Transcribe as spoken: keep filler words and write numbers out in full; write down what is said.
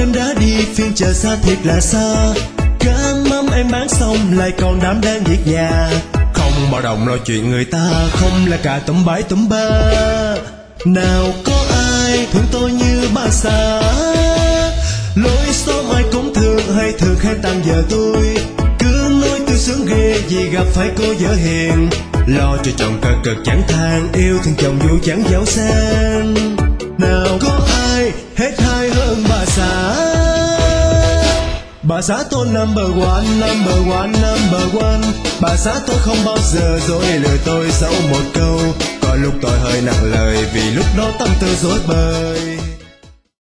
em đã đi, phiên chợ xa thiệt là xa. Cá mắm em bán xong lại còn đám đang việc nhà. Không bao đồng lo chuyện người ta, không là cả tấm bãi tấm ba. Nào có ai thương tôi như bà xã, lối xóm ai cũng thương hay thường khen tặng vợ tôi. Cứ nói tôi sướng ghê vì gặp phải cô vợ hiền, lo cho chồng cơ cực chẳng than, yêu thương chồng vui chẳng giàu sang. Nào có ai hết hay hơn bà xã. Bà xã tôi number one, number one, number one. Bà xã tôi không bao giờ dối lừa tôi dẫu một câu, có lúc tôi hơi nặng lời vì lúc đó tâm tư dối bời.